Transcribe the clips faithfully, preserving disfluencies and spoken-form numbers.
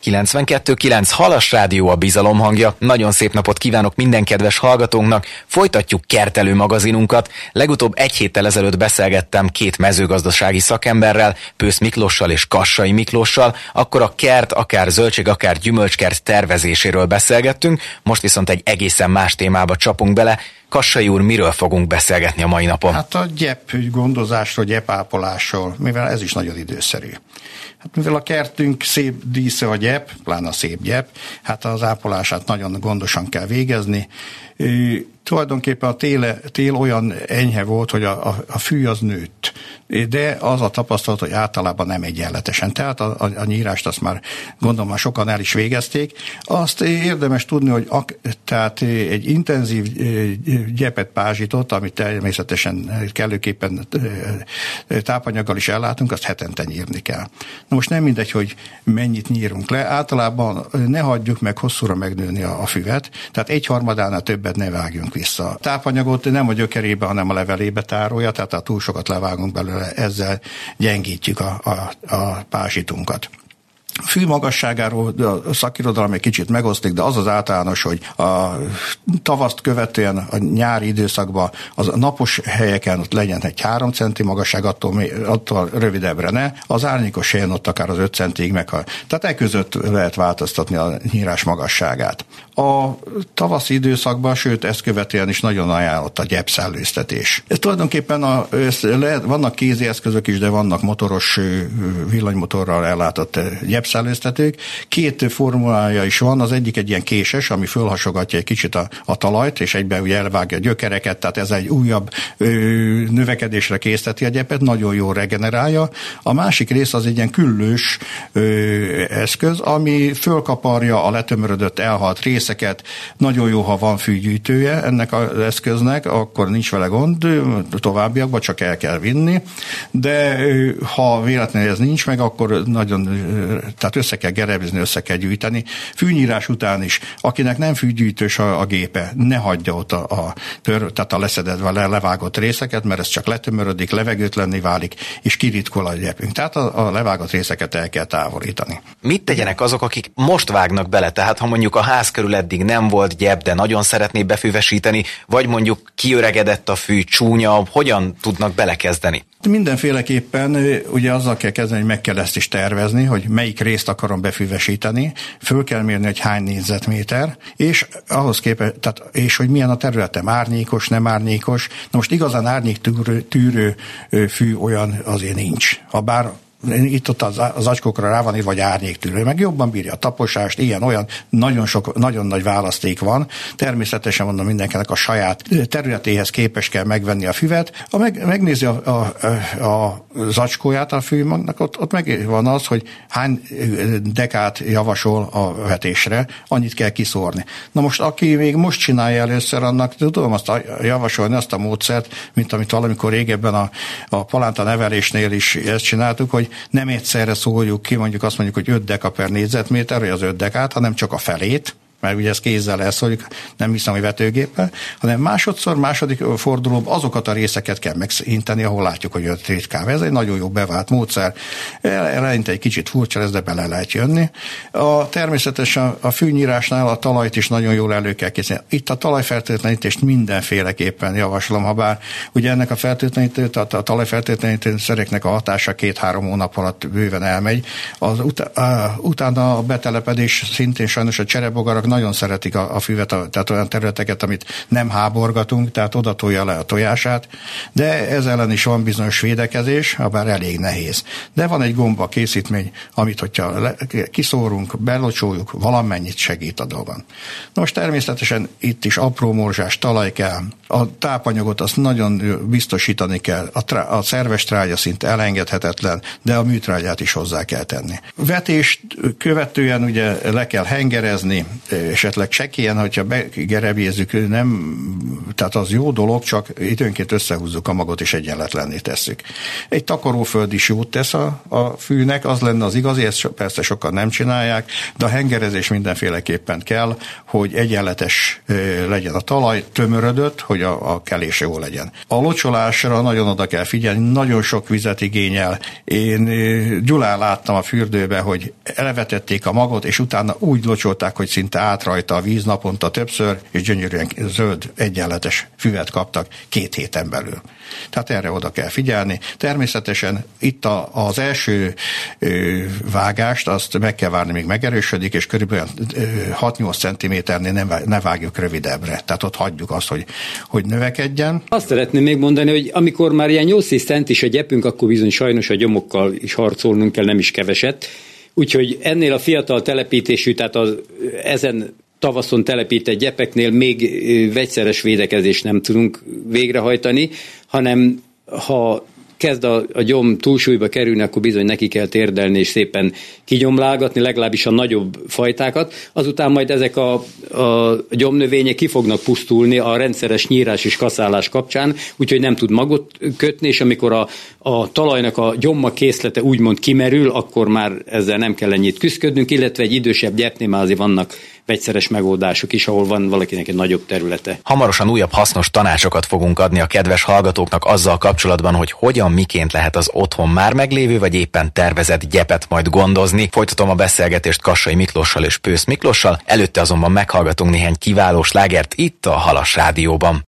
kilencvenkettő kilenc Halas Rádió, a bizalom hangja. Nagyon szép napot kívánok minden kedves hallgatónknak. Folytatjuk kertelő magazinunkat. Legutóbb egy héttel ezelőtt beszélgettem két mezőgazdasági szakemberrel, Pősz Miklóssal és Kassai Miklóssal. Akkor a kert, akár zöldség, akár gyümölcskert tervezéséről beszélgettünk. Most viszont egy egészen más témába csapunk bele. Kassai úr, miről fogunk beszélgetni a mai napon? Hát a gyep gondozásról, gyepápolásról, mivel ez is nagyon időszerű. Hát mivel a kertünk szép dísze a gyep, pláne a szép gyep, hát az ápolását nagyon gondosan kell végezni. E, tulajdonképpen a téle, tél olyan enyhe volt, hogy a, a, a fű az nőtt, de az a tapasztalat, hogy általában nem egyenletesen. Tehát a, a, a nyírást azt már gondolom már sokan el is végezték. Azt érdemes tudni, hogy ak, tehát egy intenzív gyepet pázsitot, amit természetesen kellőképpen tápanyaggal is ellátunk, azt hetente nyírni kell. Na most nem mindegy, hogy mennyit nyírunk le, általában ne hagyjuk meg hosszúra megnőni a, a füvet, tehát egyharmadánál többet ne vágjunk vissza. A tápanyagot nem a gyökerébe, hanem a levelébe tárolja, tehát ha túl sokat levágunk belőle, ezzel gyengítjük a, a, a pázsitunkat. A fű magasságáról a szakirodalom egy kicsit megosztik, de az az általános, hogy a tavaszt követően a nyári időszakban az a napos helyeken ott legyen egy három centi magasság, attól, attól rövidebbre ne, az árnyékos helyen ott akár az öt centig meghal. Tehát e között lehet változtatni a nyírás magasságát. A tavaszi időszakban, sőt ezt követően is nagyon ajánlott a gyepszellőztetés. Ez tulajdonképpen a, ez lehet, vannak kézi eszközök is, de vannak motoros villanymotorral ellátott gyepszellőztetők. Két formulája is van, az egyik egy ilyen késes, ami fölhasogatja egy kicsit a, a talajt, és egyben ugye elvágja a gyökereket, tehát ez egy újabb ö, növekedésre készteti a gyepet, nagyon jól regenerálja. A másik rész az egy ilyen küllős ö, eszköz, ami fölkaparja a letömörödött, elhalt részeket. Nagyon jó, ha van fűgyűjtője ennek az eszköznek, akkor nincs vele gond, továbbiakban csak el kell vinni, de ha véletlenül ez nincs meg, akkor nagyon, tehát össze kell gerebizni, össze kell gyűjteni. Fűnyírás után is, akinek nem fűgyűjtős a, a gépe, ne hagyja ott a, a, tehát a leszedett, le, levágott részeket, mert ez csak letömörödik, levegőtlenné válik, és kiritkol a gyepünk. Tehát a, a levágott részeket el kell távolítani. Mit tegyenek azok, akik most vágnak bele? Tehát ha mondjuk a ház körül eddig nem volt gyep, de nagyon szeretné befüvesíteni, vagy mondjuk kiöregedett a fű, csúnya, hogyan tudnak belekezdeni? Mindenféleképpen ugye azzal kell kezdeni, hogy meg kell ezt is tervezni, hogy melyik részt akarom befüvesíteni, föl kell mérni, hogy hány négyzetméter, és ahhoz képest, tehát, és hogy milyen a területem, árnyékos, nem árnyékos. Na most igazán árnyék tűrő, tűrő fű olyan azért nincs. Habár itt ott az, az acskókra rá van írva, vagy árnyéktűrő, meg jobban bírja a taposást, ilyen, olyan, nagyon sok, nagyon nagy választék van. Természetesen mondom, mindenkinek a saját területéhez képes kell megvenni a füvet. Ha meg, megnézi a, a, a zacskóját a fűmagnak, ott, ott meg van az, hogy hány dekát javasol a vetésre, annyit kell kiszórni. Na most, aki még most csinálja először, annak tudom azt javasolni, azt a módszert, mint amit valamikor régebben a, a palánta nevelésnél is ezt csináltuk, hogy nem egyszerre szóljuk ki, mondjuk azt mondjuk, hogy öt deka per négyzetméter, vagy az öt dekát, hanem csak a felét, mert ugye ezt kézzel elszóljuk, nem hiszem, hogy vetőgéppel, hanem másodszor, második fordulóban azokat a részeket kell megszinteni, ahol látjuk, hogy öt ritkább. Ez egy nagyon jó bevált módszer. Eleinte egy kicsit furcsa lesz, de bele lehet jönni. A, természetesen a fűnyírásnál a talajt is nagyon jól elő kell készíteni. Itt a talajfertőtlenítést mindenféleképpen javaslom, ha bár ugye ennek a fertőtlenítőt, a talajfertőtlenítőszereknek a hatása két-három hónap alatt bőven elmegy. Az ut- a, utána a betelepedés szintén sajnos a cserebogarak nagyon szeretik a, a füvet, a, tehát olyan területeket, amit nem háborgatunk, tehát oda tolja le a tojását, de ez ellen is van bizonyos védekezés, habár elég nehéz. De van egy gomba készítmény, amit hogyha le, kiszórunk, belocsoljuk, valamennyit segít a dolgon. Most természetesen itt is apró morzsás talaj kell, a tápanyagot azt nagyon biztosítani kell, a, trá, a szerves trágya szinte elengedhetetlen, de a műtrágyát is hozzá kell tenni. Vetést követően ugye le kell hengerezni, esetleg csekélyen, hogyha begerebjézzük, nem, tehát az jó dolog, csak időnként összehúzzuk a magot és egyenletlenné tesszük. Egy takaróföld is jót tesz a, a fűnek, az lenne az igazi, ezt persze sokan nem csinálják, de a hengerezés mindenféleképpen kell, hogy egyenletes legyen a talaj, tömörödött, hogy a, a kelés jó legyen. A locsolásra nagyon oda kell figyelni, nagyon sok vizet igényel. Én Gyulán láttam a fürdőbe, hogy elvetették a magot, és utána úgy locsolták, hogy szinte át rajta a víz naponta többször, és gyönyörűen zöld, egyenletes füvet kaptak két héten belül. Tehát erre oda kell figyelni. Természetesen itt a, az első ö, vágást, azt meg kell várni, még megerősödik, és körülbelül hat-nyolc centiméternél nem, ne vágjuk rövidebbre. Tehát ott hagyjuk azt, hogy, hogy növekedjen. Azt szeretném még mondani, hogy amikor már ilyen nyolc-tíz centis a gyepünk, akkor bizony sajnos a gyomokkal is harcolnunk kell, nem is keveset. Úgyhogy ennél a fiatal telepítésű, tehát az ezen tavaszon telepített gyepeknél még vegyszeres védekezést nem tudunk végrehajtani, hanem ha kezd a, a gyom túlsúlyba kerülni, akkor bizony neki kell térdelni és szépen kigyomlálgatni, legalábbis a nagyobb fajtákat. Azután majd ezek a, a gyomnövények ki fognak pusztulni a rendszeres nyírás és kaszálás kapcsán, úgyhogy nem tud magot kötni, és amikor a, a talajnak a gyomma készlete úgymond kimerül, akkor már ezzel nem kell ennyit küszködnünk, illetve egy idősebb gyepnél már azért vannak vegyszeres megoldások is, ahol van valakinek egy nagyobb területe. Hamarosan újabb hasznos tanácsokat fogunk adni a kedves hallgatóknak azzal kapcsolatban, hogy hogyan, miként lehet az otthon már meglévő, vagy éppen tervezett gyepet majd gondozni. Folytatom a beszélgetést Kassai Miklóssal és Pősz Miklóssal, előtte azonban meghallgatunk néhány kiváló slágert itt a Halas Rádióban.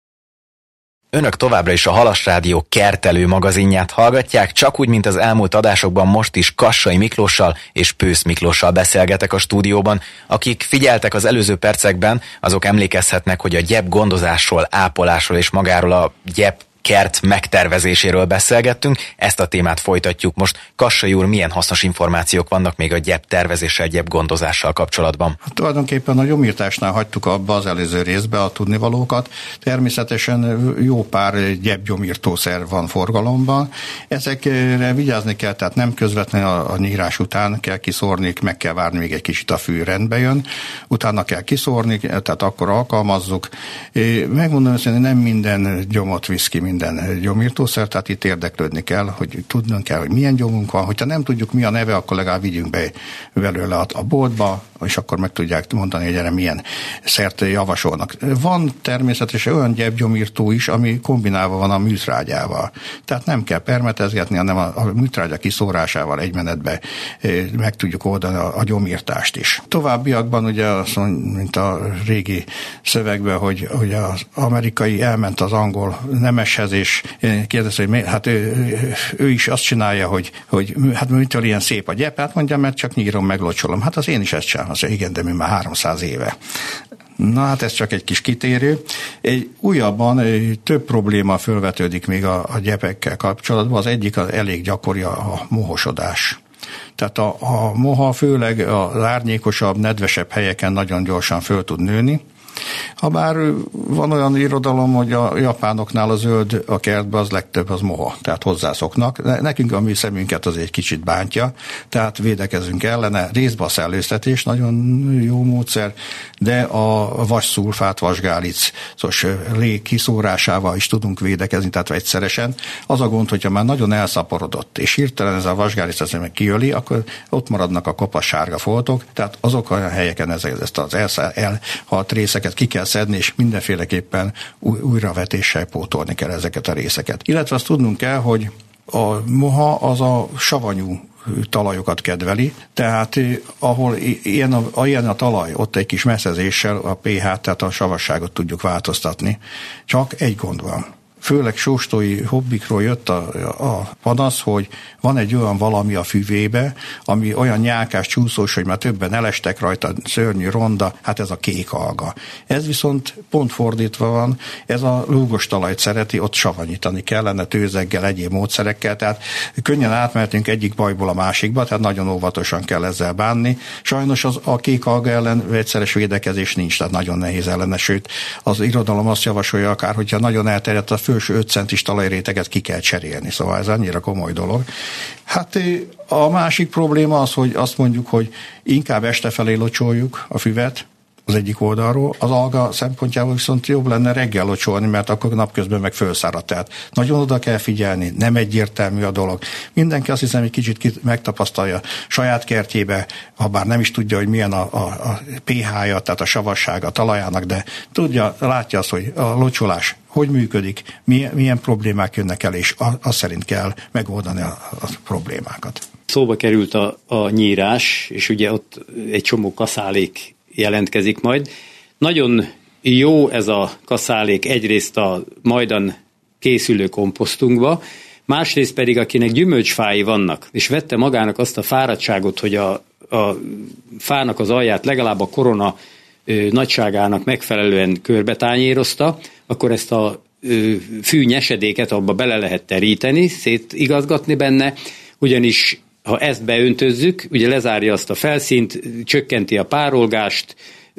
Önök továbbra is a Halas Rádió kertelő magazinját hallgatják, csak úgy, mint az elmúlt adásokban most is Kassai Miklóssal és Pősz Miklóssal beszélgetek a stúdióban. Akik figyeltek az előző percekben, azok emlékezhetnek, hogy a gyep gondozásról, ápolásról és magáról a gyep kert megtervezéséről beszélgettünk, ezt a témát folytatjuk most. Kassai úr, milyen hasznos információk vannak még a gyep tervezéssel, gyep gondozással kapcsolatban? Hát tulajdonképpen a gyomírtásnál hagytuk abba az előző részbe a tudnivalókat. Természetesen jó pár gyepgyomírtószer van forgalomban. Ezekre vigyázni kell, tehát nem közvetlenül a, a nyírás után kell kiszórni, meg kell várni, még egy kicsit a fű rendbe jön. Utána kell kiszórni, tehát akkor alkalmazzuk. Megmondom őszintén, nem minden gyomot visz ki minden gyomírtószer, tehát itt érdeklődni kell, hogy tudnunk kell, hogy milyen gyomunk van. Hogyha nem tudjuk, mi a neve, akkor legalább vigyünk be belőle a boltba, és akkor meg tudják mondani, hogy erre milyen szert javasolnak. Van természetesen olyan gyepgyomírtó is, ami kombinálva van a műtrágyával. Tehát nem kell permetezgetni, hanem a, a műtrágya kiszórásával egy menetbe meg tudjuk oldani a, a gyomírtást is. Továbbiakban ugye azt mondja, mint a régi szövegben, hogy, hogy az amerikai elment az angol nemeshez, és kérdezte, hogy hát ő, ő is azt csinálja, hogy, hogy hát mitől ilyen szép a gyep? Hát mondja, mert csak nyírom, meglocsolom. Hát az én is ezt csinálom. Azt mondja, igen, de mi már háromszáz éve. Na hát ez csak egy kis kitérő. Egy újabban egy több probléma felvetődik még a, a gyepekkel kapcsolatban. Az egyik az elég gyakori a mohosodás. Tehát a, a moha főleg az árnyékosabb, nedvesebb helyeken nagyon gyorsan föl tud nőni. Habár van olyan irodalom, hogy a japánoknál a zöld a kertben az legtöbb az moha, tehát hozzászoknak. Nekünk a mi szemünket az egy kicsit bántja, tehát védekezünk ellene. Részben a szellőztetés nagyon jó módszer, de a vasszulfát, vasgálicos lég kiszórásával is tudunk védekezni, tehát egyszeresen. Az a gond, hogyha már nagyon elszaporodott, és hirtelen ez a vasgálic az meg kiöli, akkor ott maradnak a kopasz sárga foltok, tehát azok olyan helyeken ezt az elhalt részeket ki kell szedni, és mindenféleképpen újravetéssel pótolni kell ezeket a részeket. Illetve azt tudnunk kell, hogy a moha az a savanyú talajokat kedveli, tehát ahol ilyen a, ilyen a talaj, ott egy kis messzezéssel a pH-t, tehát a savasságot tudjuk változtatni. Csak egy gond van. Főleg sóstói hobbikról jött a, a panasz, hogy van egy olyan valami a füvébe, ami olyan nyálkás, csúszós, hogy már többen elestek rajta, szörnyű, ronda, hát ez a kék alga. Ez viszont pont fordítva van, ez a lúgos talajt szereti, ott savanyítani kellene tőzeggel, egyéb módszerekkel, tehát könnyen átmehetünk egyik bajból a másikba, tehát nagyon óvatosan kell ezzel bánni. Sajnos az, a kék alga ellen vegyszeres védekezés nincs, tehát nagyon nehéz ellene, sőt az irodalom azt javasolja akár, hogyha nagyon elterjedt a felső öt centis talajréteget ki kell cserélni, szóval ez annyira komoly dolog. Hát a másik probléma az, hogy azt mondjuk, hogy inkább este felé locsoljuk a füvet, az egyik oldalról, az alga szempontjából viszont jobb lenne reggel locsolni, mert akkor napközben meg fölszárad. Tehát nagyon oda kell figyelni, nem egyértelmű a dolog. Mindenki azt hiszem, hogy kicsit megtapasztalja saját kertjébe, ha bár nem is tudja, hogy milyen a, a, a pé há-ja, tehát a savassága a talajának, de tudja, látja azt, hogy a locsolás hogy működik, milyen, milyen problémák jönnek el, és az szerint kell megoldani a, a problémákat. Szóba került a, a nyírás, és ugye ott egy csomó kaszálék jelentkezik majd. Nagyon jó ez a kaszálék egyrészt a majdan készülő komposztunkba, másrészt pedig akinek gyümölcsfái vannak, és vette magának azt a fáradtságot, hogy a, a fának az alját legalább a korona ö, nagyságának megfelelően körbetányérozta, akkor ezt a ö, fű nyesedéket abba bele lehet teríteni, szétigazgatni benne, ugyanis ha ezt beöntözzük, ugye lezárja azt a felszínt, csökkenti a párolgást,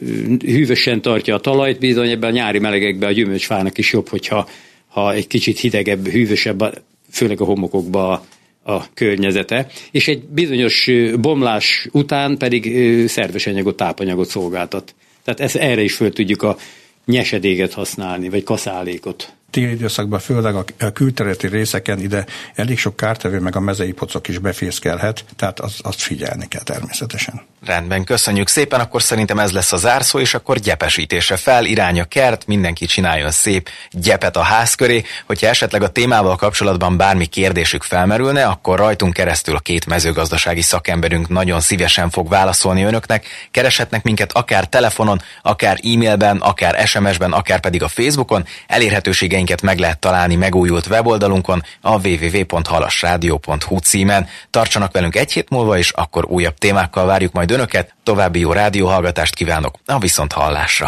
hűvösen tartja a talajt, bizony ebben a nyári melegekben a gyümölcsfának is jobb, hogyha ha egy kicsit hidegebb, hűvösebb, főleg a homokokban a, a környezete. És egy bizonyos bomlás után pedig szerves anyagot, tápanyagot szolgáltat. Tehát ezt, erre is föl tudjuk a nyesedéket használni, vagy kaszálékot. Téli időszakban főleg a külterületi részeken ide elég sok kártevő, meg a mezei pocok is befészkelhet, tehát az, azt figyelni kell természetesen. Rendben, köszönjük szépen, akkor szerintem ez lesz a zárszó, és akkor gyepesítésre fel, irány a kert, mindenki csináljon szép gyepet a ház köré. Hogyha esetleg a témával kapcsolatban bármi kérdésük felmerülne, akkor rajtunk keresztül a két mezőgazdasági szakemberünk nagyon szívesen fog válaszolni önöknek. Kereshetnek minket akár telefonon, akár e-mailben, akár es em es-ben, akár pedig a Facebookon. Elérhetőségeinket meg lehet találni megújult weboldalunkon, a double-u double-u double-u pont halasradio pont hu címen. Tartsanak velünk egy hét múlva, és akkor újabb témákkal várjuk majd önöket. További jó rádióhallgatást kívánok, a viszonthallásra!